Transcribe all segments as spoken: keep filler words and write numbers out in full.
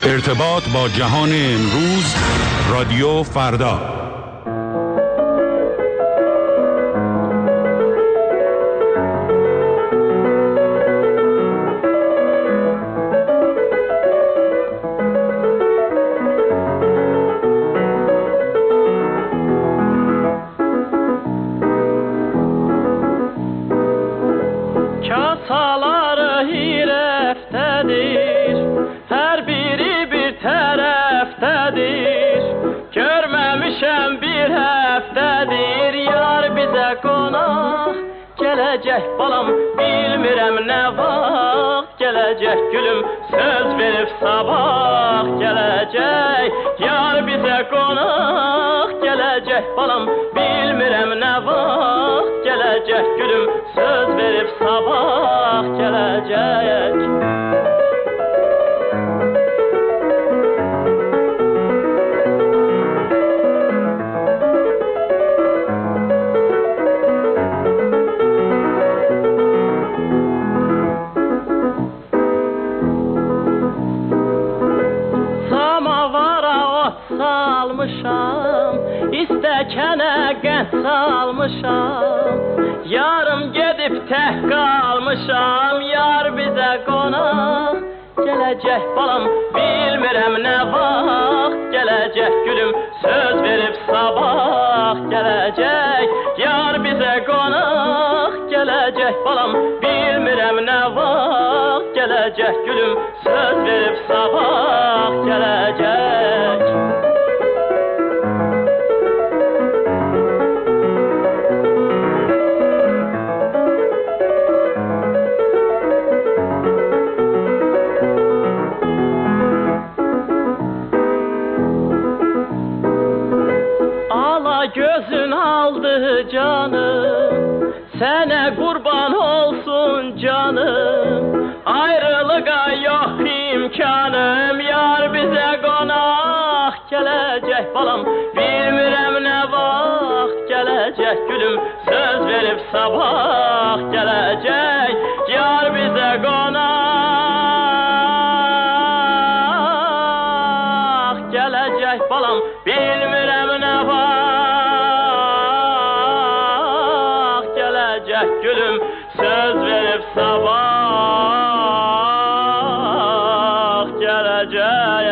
ارتباط با جهان امروز، رادیو فردا. Balam bilmirəm nə vaxt gələcək gülüm, söz verib sabah gələcək. Yar bizə qonaq gələcək balam, bilmirəm nə vaxt gələcək gülüm, söz verib sabah gələcək. İstəkənə qənd salmışam, yarım gedib tək qalmışam. Yar bizə qonaq gələcək balam, bilmirəm nə vaxt gələcək gülüm, söz verib sabah gələcək. Yar bizə qonaq gələcək balam, bilmirəm nə vaxt gələcək gülüm, söz verib sabah gələcək. Gözün aldı canım, sənə qurban olsun canım. Ayrılığa yox imkanım, yar bizə qonaq gələcək balam, bilmirəm nə vaxt gələcək gülüm, söz verib sabah gələcək. Yar bizə qonaq gələcək balam, bilmirəm nə vaxt gülüm, söz verib sabah gələcək.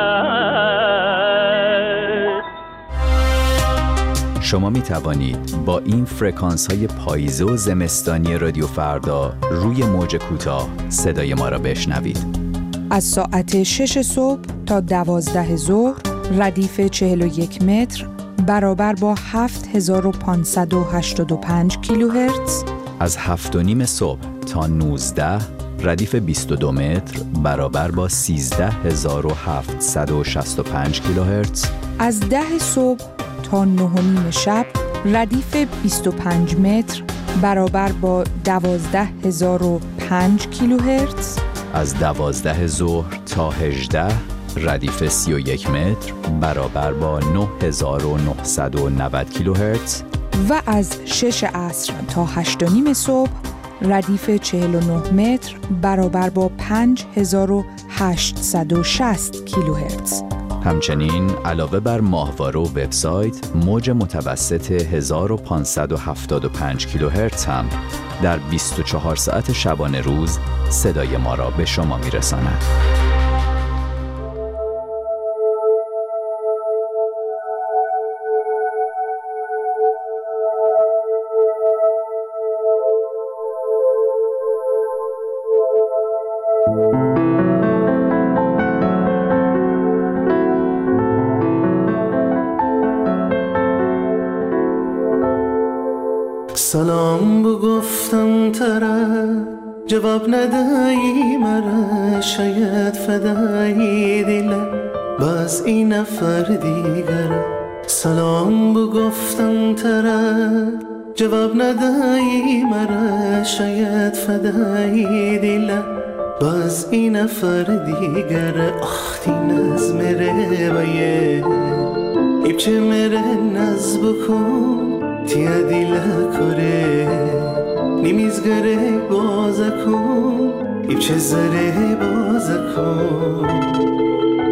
شما می توانید با این فرکانس های پاییزه و زمستانی رادیو فردا روی موج کوتاه صدای ما را بشنوید. از ساعت شش صبح تا دوازده ظهر ردیف چهل و یک متر برابر با هفت هزار و پانصد و هشتاد و پنج کیلوهرتز. از هفت و نیم صبح تا نوزده ردیف بیست و دو متر برابر با سیزده هزار و هفتصد و شصت و پنج کیلوهرتز. از ده صبح تا نه و نیم شب ردیف بیست و پنج متر برابر با دوازده هزار و پنج کیلوهرتز. از دوازده ظهر تا هجده ردیف سی و یک متر برابر با نه هزار و نهصد و نود کیلوهرتز. و از شش عصر تا هشت و نیم صبح ردیف چهل و نه متر برابر با پنج هزار و هشتصد و شصت کیلوهرتز. همچنین علاوه بر ماهواره و وبسایت، موج متوسط هزار و پانصد و هفتاد و پنج کیلوهرتز هم در بیست و چهار ساعت شبانه روز صدای ما را به شما میرساند. سلام بو گفتم طرف جواب ندهی مرا، شاید فدایی دلم باز این نفر دیگر. سلام بو گفتم طرف جواب ندهی مرا، شاید فدایی دلم باز این نفر دیگر. آخ دین از مره بایه ایبچه مره نز بکن تیا دیلا کره نیمیزگره بازا کن ایبچه زره بازا کن.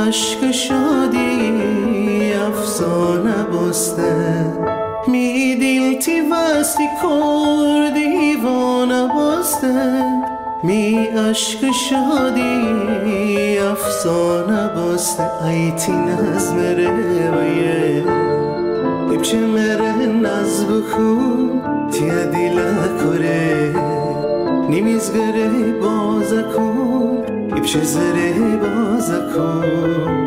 اشک شادی افسانه بسته می دل تی وستی کر دیوانه بسته می اشک شادی افسانه بسته ایتی نظم رویه ایبچه مره نزب کن تیه دیله کره نیمیزگره بازه کن ایبچه زره بازه کن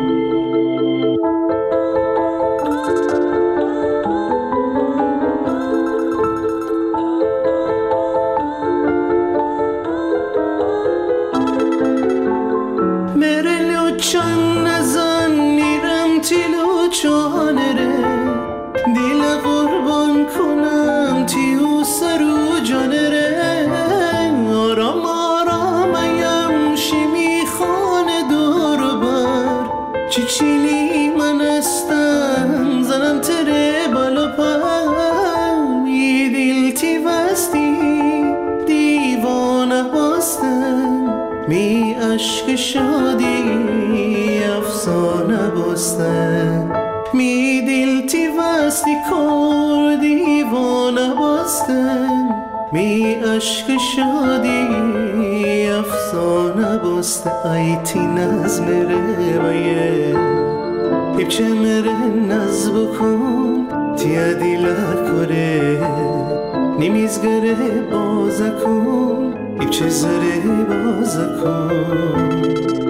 چیچیلی من استم زنم تره بالا پا می دل تی وستی دیوانه بستم می اشک شادی افسانه بستم می دل تی وستی کر دیوانه بستم می اشک شادی افسانه بسته ایتی نظم رویه ایبچه مره نزب کن تیه دیله کره نیمیزگره بازه کن ایبچه زره بازه کن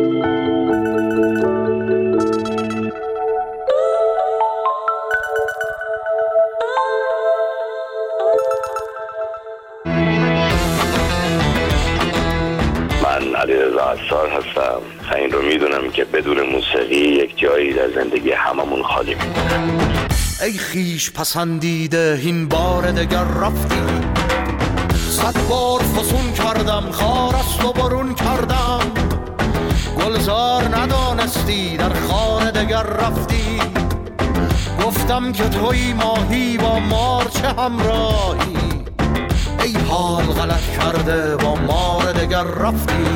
علیرضا عصار هستم. این رو میدونم که بدون موسیقی یک جایی در زندگی هممون خالی میمونه. ای خیش پسندیده این بار دگر رفتی، صد بار فسون کردم خار است و برون کردم، گلزار ندانستی در خانه دگر رفتی، گفتم که توی ماهی با مار چه همراهی، ای حال غلط کرده با مار دگر رفتی.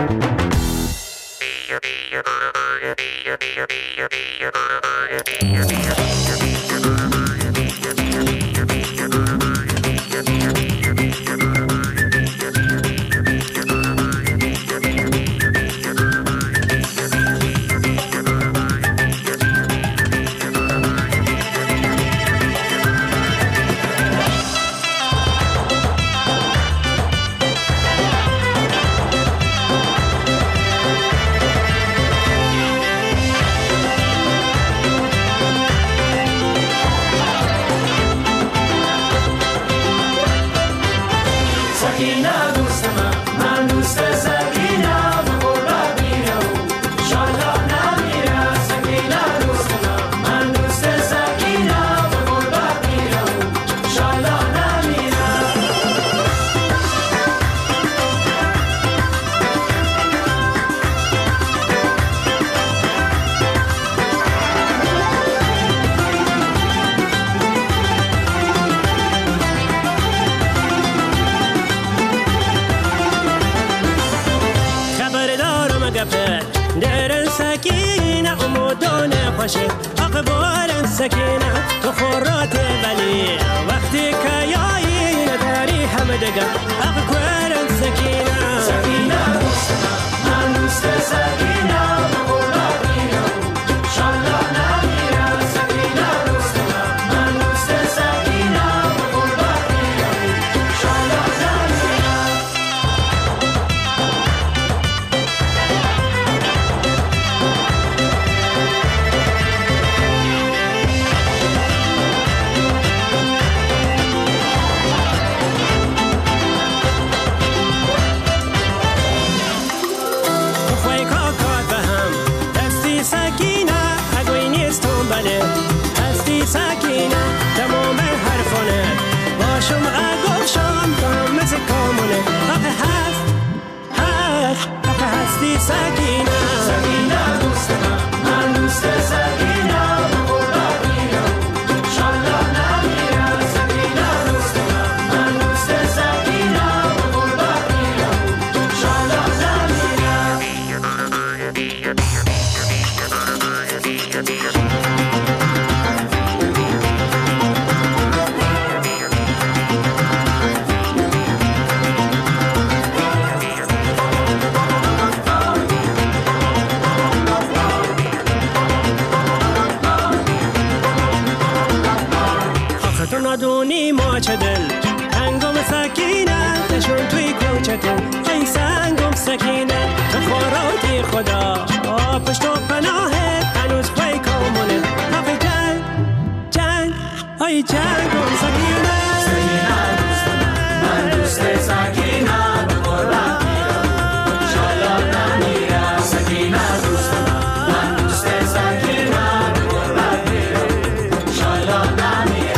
اخبار سکینه تو خورات ولی وقتی که یایی نداری همه دگه اخبار سکینه سکینه دوستم من دوست سکینه بقربت میرم شالله نمیرم سکینه دوستم من دوست سکینه بقربت میرم شالله نمیرم. هستی سکینه تمام حرفانه باشم اگوشم تا مثل کامونه آخه هست هست آخه هستی سکینه سکینه دوست من من دوست سکینه بقربت میرم شالله نمیرم سکینه دوست من من دوست سکینه بقربت میرم شالله نمیرم. ندونی ما چه دل هنگام سکینه نشون توی کوچته ای سنگم سکینه تو خوراکی خدا پشت و پناهت هنوز پای کامونه حق جنگ جنگ ای جنگم سکینه سکینه دوستم من دوست سکینه به قربت میرم شالا نمیرم سکینه دوستم من دوست سکینه به قربت میرم شالا نمیرم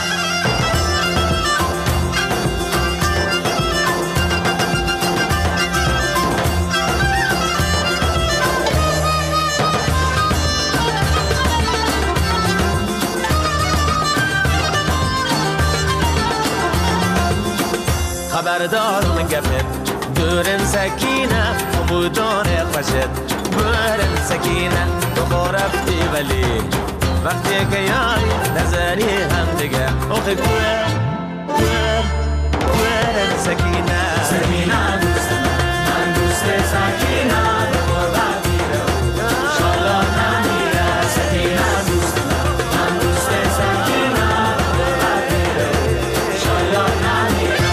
خبردارم گفت برن سکینه بودان خوشت برن سکینه تو رفتی ولی وقتی که یاری نظری هم دیگه اوخی بر بر برن سکینه سکینه دوستم من دوست سکینه به قربت میرم شالا نمیره سکینه دوستم من دوست سکینه به قربت میرم شالا نمیره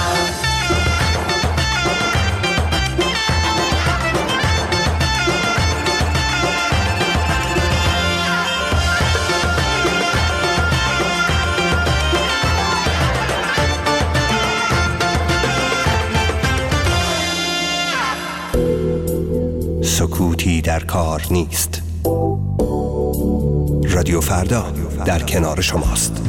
سکوتی در کار نیست. رادیو فردا در کنار شماست.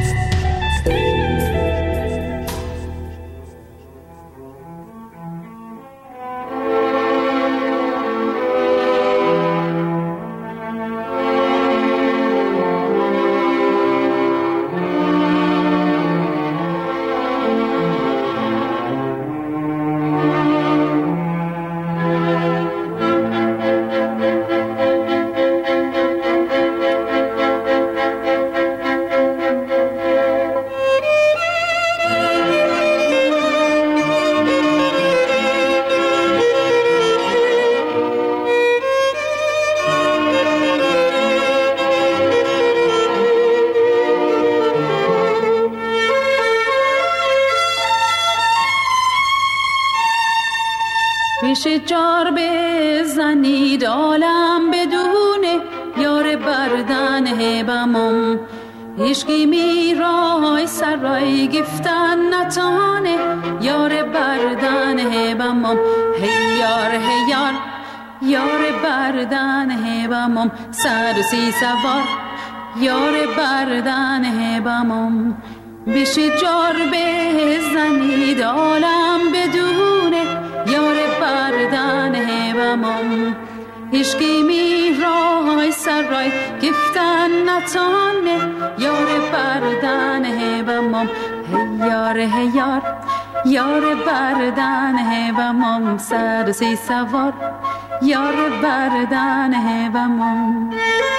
شجار بزنید عالم بدونه یار بردن هبمم عشقی میرای سرای گفتن نتانه یار بردن هبمم هی یار هی یار یار بردن هبمم صد و سی سوار یار بردن هبمم بشجار بزنید عالم بدونه یار بردن هبمم عشقی میرای سرای گفتن نتانه یار بردن هبمم هی یار هی یار یار بردن هبمم صد و سی سوار یار بردن هبمم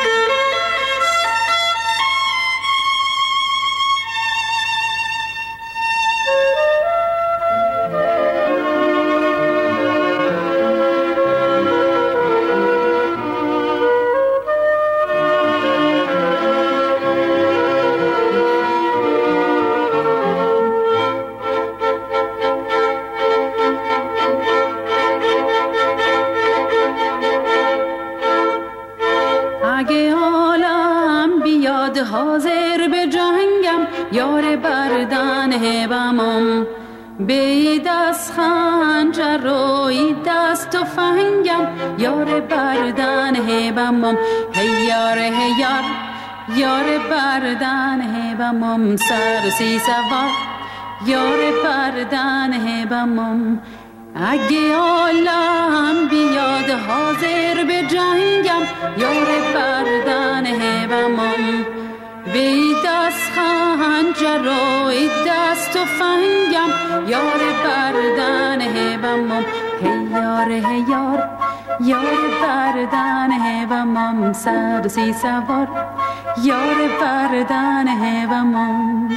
حاضر به جنگم یار بردن هبمم به دست خنجر و دست تفنگم یار بردن هبمم هی یار هی یار یار بردن هبمم صد و سی سوار یار بردن هبمم اگه عالم بیاد حاضر به جنگم یار بردن هبمم به دست خنجر و دست تفنگم یار بردن هبمم هی یار هی یار یار بردن و مام صد و سی سوار یار بردن و مام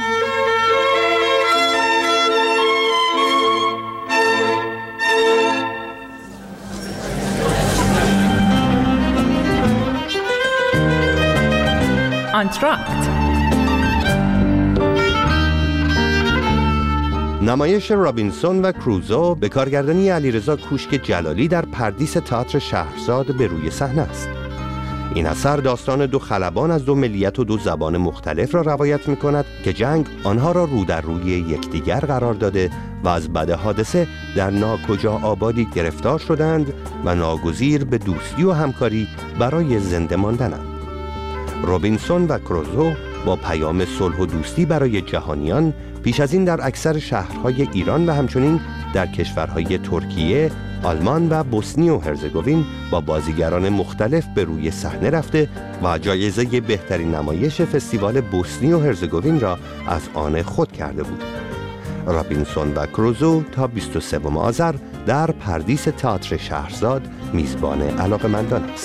آنتراکت نمایش رابینسون و کروزو به کارگردانی علیرضا کوشک جلالی در پردیس تئاتر شهرزاد به روی صحنه است. این اثر داستان دو خلبان از دو ملیت و دو زبان مختلف را روایت می کند که جنگ آنها را رو در روی یکدیگر قرار داده و از بد حادثه در ناکجا آبادی گرفتار شدند و ناگزیر به دوستی و همکاری برای زنده ماندنند. رابینسون و کروزو با پیام صلح و دوستی برای جهانیان پیش از این در اکثر شهرهای ایران و همچنین در کشورهای ترکیه، آلمان و بوسنی و هرزگوین با بازیگران مختلف به روی صحنه رفته و جایزه بهترین نمایش فستیوال بوسنی و هرزگوین را از آن خود کرده بود. رابینسون و کروزو تا بیست و سوم آذر در پردیس تئاتر شهرزاد میزبان علاقه‌مندان است.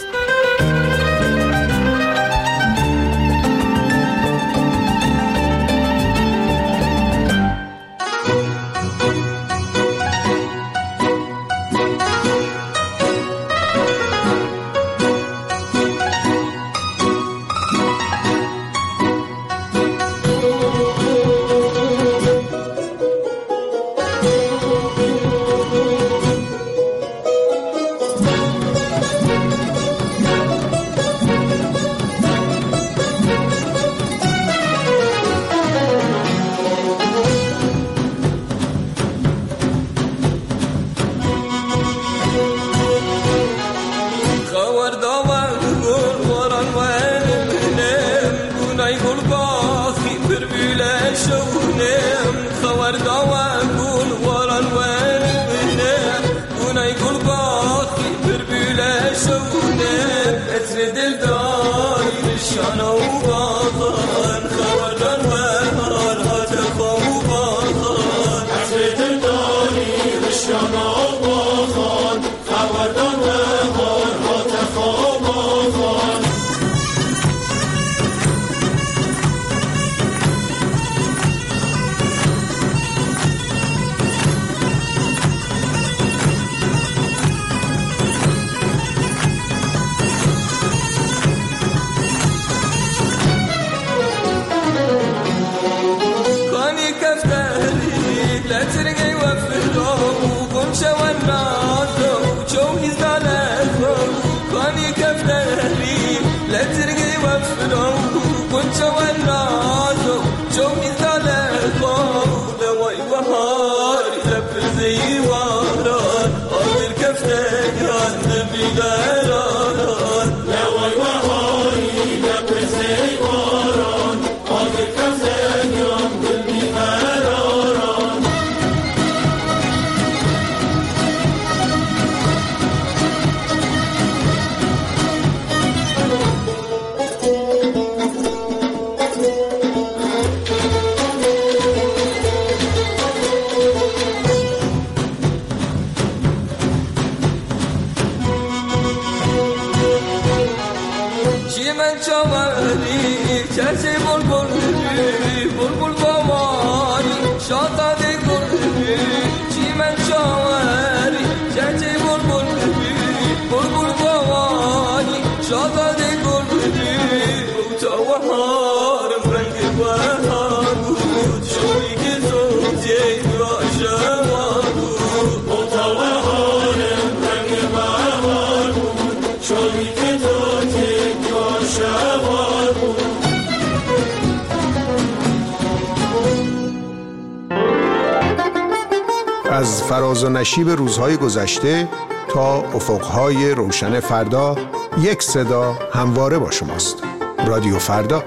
از فراز و نشیب روزهای گذشته تا افقهای روشن فردا، یک صدا همواره با شماست. رادیو فردا.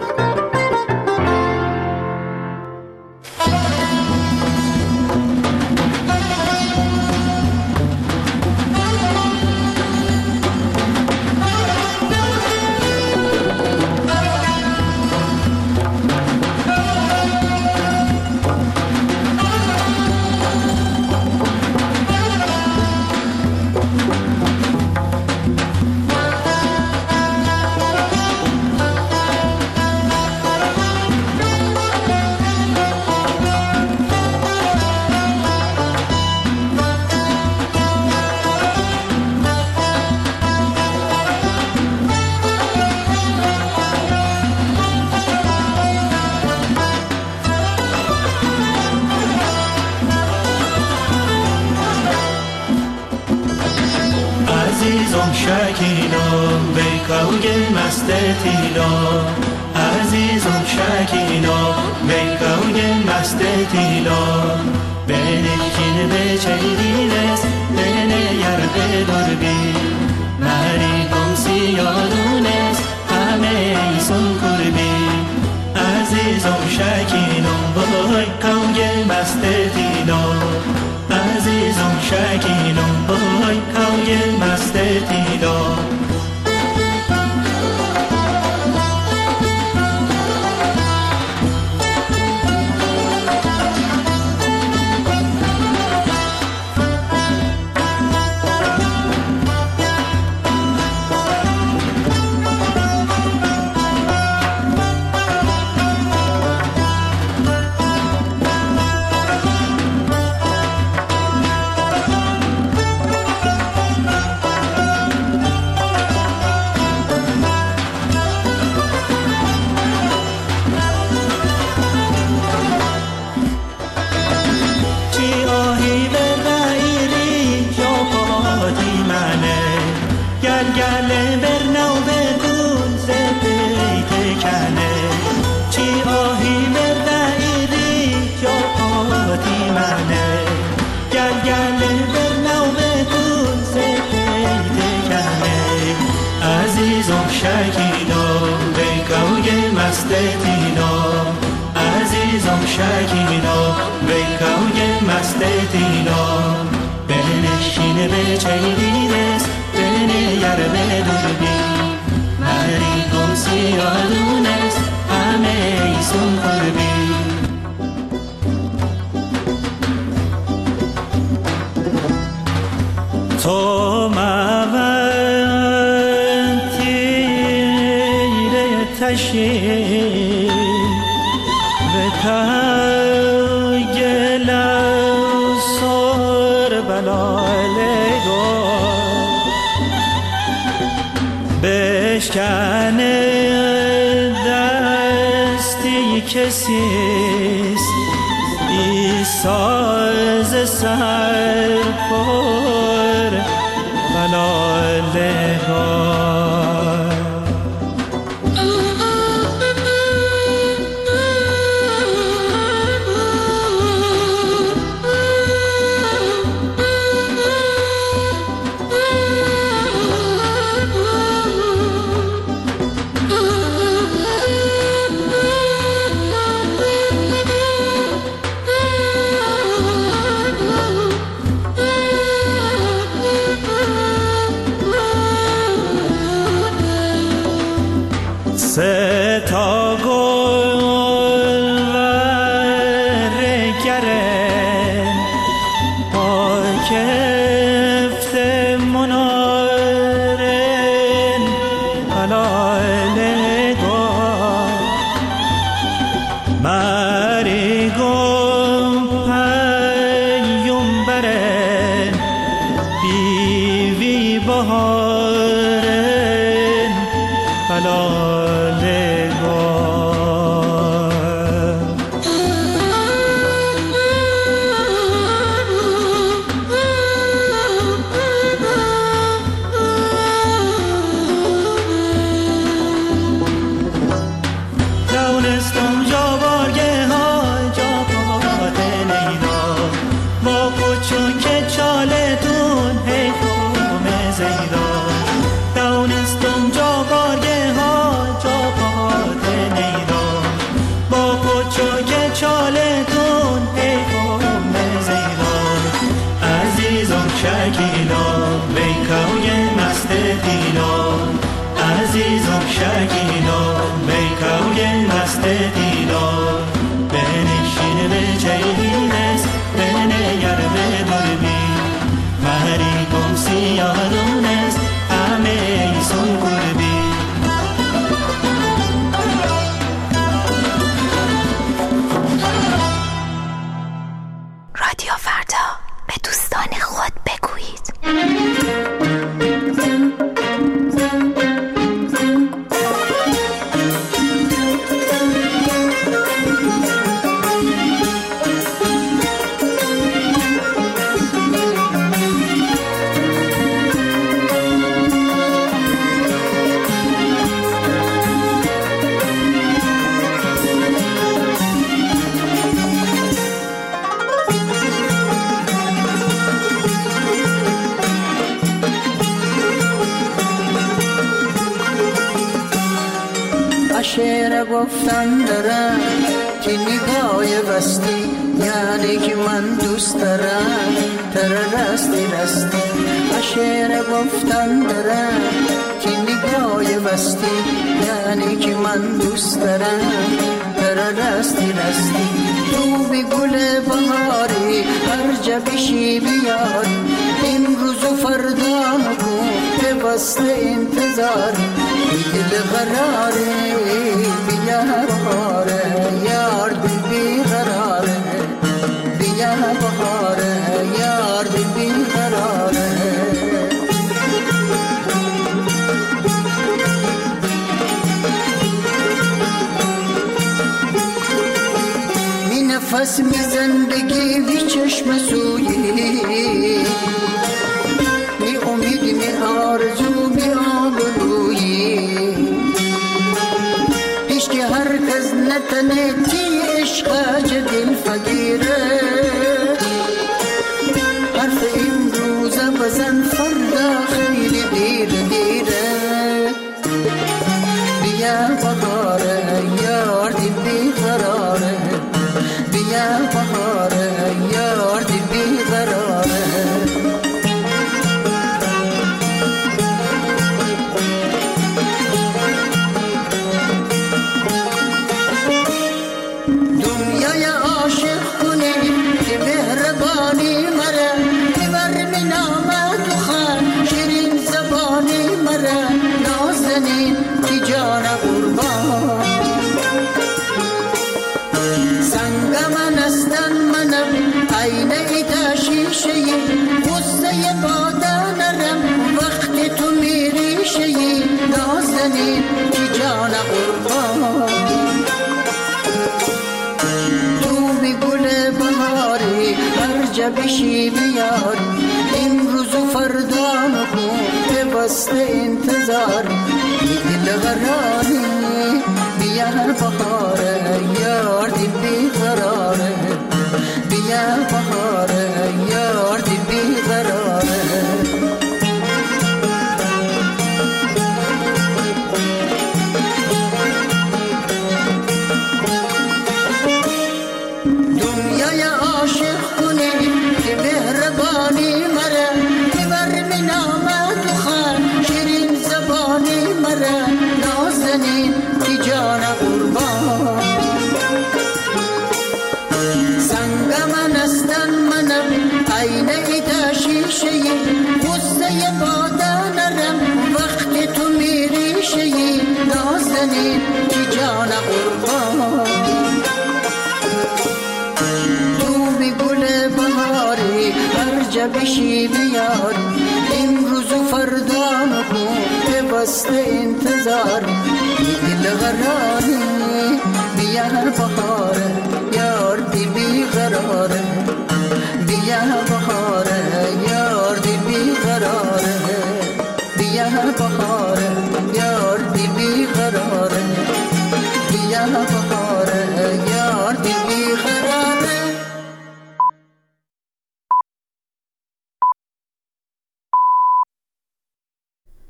عزیزم شکینم بیکوگ مست تیلا عزیزم شکینم بیکوگ مست تیلا بنشین به چیدیرس بنه یرد دربی مری گم سیادونس همه ایسون کربی عزیزم شکینم بیکوگ مست تیلا عزیزم شکینم بیکوگ مست تیلا عزیزم شکینم بیکوگ مست تیلا بنشین به چیدیرس بنه یر به دربی مری گم سیادونس همه ایسون قربی تو موان تیره تشی تا گلو سر بلالگو بشکنه دستی کسیست ای ساز سر پر بلالگو سه تا گل ورگره با کفت منارن حلالگو مری گم پیمبرن بیوی بهارن حلال زیدا دانستم جا بارگه ها جا شعر گفتن دارم که نگاه وستی یعنی که من دوست دارم تر رستی رستی. شعر گفتن دارم که نگاه وستی یعنی که من دوست دارم تر رستی رستی. تو بی گل بهاری هر جا بشی بیاری امروز و فردا نکن به واسه انتظار دل قراره بیا بهاره یار دل بی قراره بیا بهاره یار دل بی قراره. می نفس میزن بگی بی چشم سویی می امید می آرزو می آبرویی پیش که هر کس نتنه تی عشق چه دل فقیره حرف امروزه بزن فردا خیلی دیر دیره. بیا بهاره یار دل بی قراره بیا بهاره یار دل بی قراره. دنیای عاشق کنی که مهربانی مره ببر من آمد و خان شیرین زبانی مره نازنین که جان قربان سنگ من استن منم عین ایتا شیشه غصه بادا نرم وقت تو میری شیی نازنین که جان قربان. تو بی گل بهاری هر جا بشی بیاری امروز و فردا نکن به واسه انتظار دل قراری بیا بهاره یار دل بی قراره بیا بهاره یار دل بی قراره. دنیای عاشق کنی که مهربانی مره ببر من آمد و خان شیرین زبانی مره نازنین که جان قربان سنگ من استن منم عین ایتا شیشه غصه بادا نرم وقت تو میری شیی نازنین که جان قربان. هر جا بشی بیار امروز و فردا نکن به واسه انتظار دل قراره بیا بهاره یار دل بی قراره بیا بهاره یار دل بی قراره بیا بهاره